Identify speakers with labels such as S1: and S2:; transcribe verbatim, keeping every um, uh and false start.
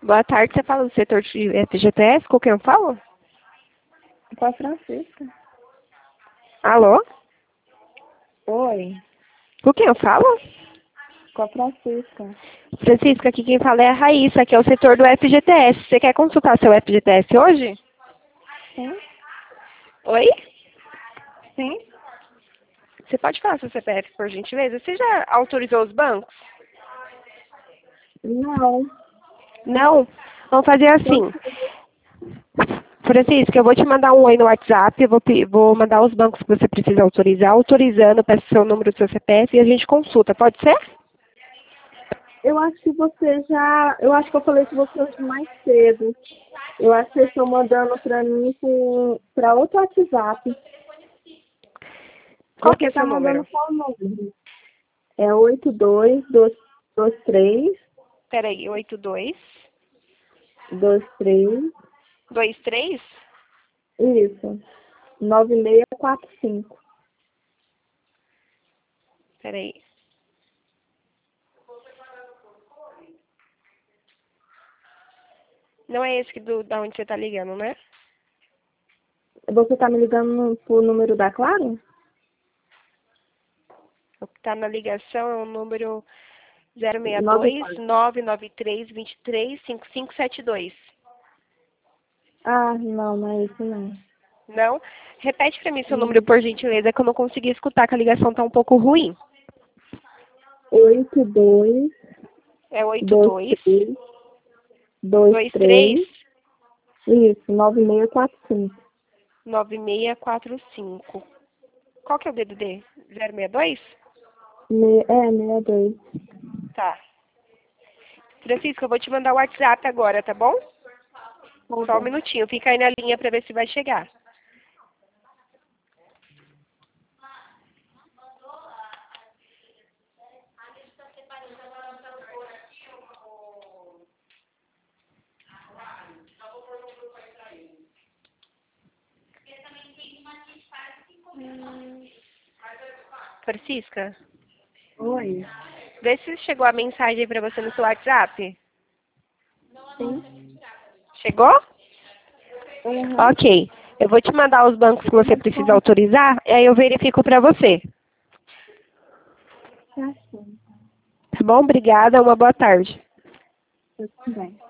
S1: Boa tarde, você fala do setor de F G T S, com quem eu falo?
S2: Com a Francisca.
S1: Alô?
S2: Oi,
S1: Com quem eu falo?
S2: com a Francisca.
S1: Francisca, aqui quem fala é a Raíssa, que é o setor do F G T S. Você quer consultar seu F G T S hoje?
S2: Sim?
S1: Oi?
S2: Sim?
S1: Você pode falar seu C P F, por gentileza? Você já autorizou os bancos?
S2: Não.
S1: Não? Vamos fazer assim. Francisca, eu vou te mandar um oi no WhatsApp, eu vou, pe- vou mandar os bancos que você precisa autorizar. Autorizando, peço o seu número do seu C P F e a gente consulta, pode ser?
S2: Eu acho que você já. Eu acho que eu falei com você hoje mais cedo. Eu acho que vocês estão mandando pra mim com, pra outro WhatsApp.
S1: Qual que
S2: Você
S1: é
S2: tá
S1: seu
S2: mandando
S1: número?
S2: qual número? É oito dois dois três
S1: Peraí, oito dois
S2: dois três.
S1: dois três.
S2: Isso. nove seis quatro cinco.
S1: Peraí. Não é esse que do, da onde você tá ligando, né?
S2: Você tá me ligando no, pro número da Claro?
S1: O que tá na ligação é o número zero seis
S2: Nove
S1: dois
S2: quatro.
S1: nove nove três dois três cinco cinco sete dois.
S2: Ah, não, não é isso não.
S1: Não? Repete pra mim seu número,
S2: Hum.
S1: por gentileza, que eu não consegui escutar, que a ligação tá um pouco ruim.
S2: oito dois
S1: É oito
S2: dois
S1: dois
S2: três dois
S1: dois três
S2: três. Isso, nove seis quatro cinco.
S1: nove seis quatro cinco. Qual que é o D D D? zero seis dois?
S2: Me- É, meia dois.
S1: Tá. Francisco, eu vou te mandar o WhatsApp agora, tá bom?
S2: Tá
S1: Só um
S2: bom.
S1: minutinho. Fica aí na linha pra ver se vai chegar. Hum. Francisca,
S2: Oi.
S1: vê se chegou a mensagem pra você no seu WhatsApp.
S2: Sim?
S1: Chegou?
S2: Uhum.
S1: Ok. Eu vou te mandar os bancos que você precisa autorizar, e aí eu verifico pra você.
S2: Tá sim.
S1: Tá bom? Obrigada. Uma boa tarde.
S2: Eu também.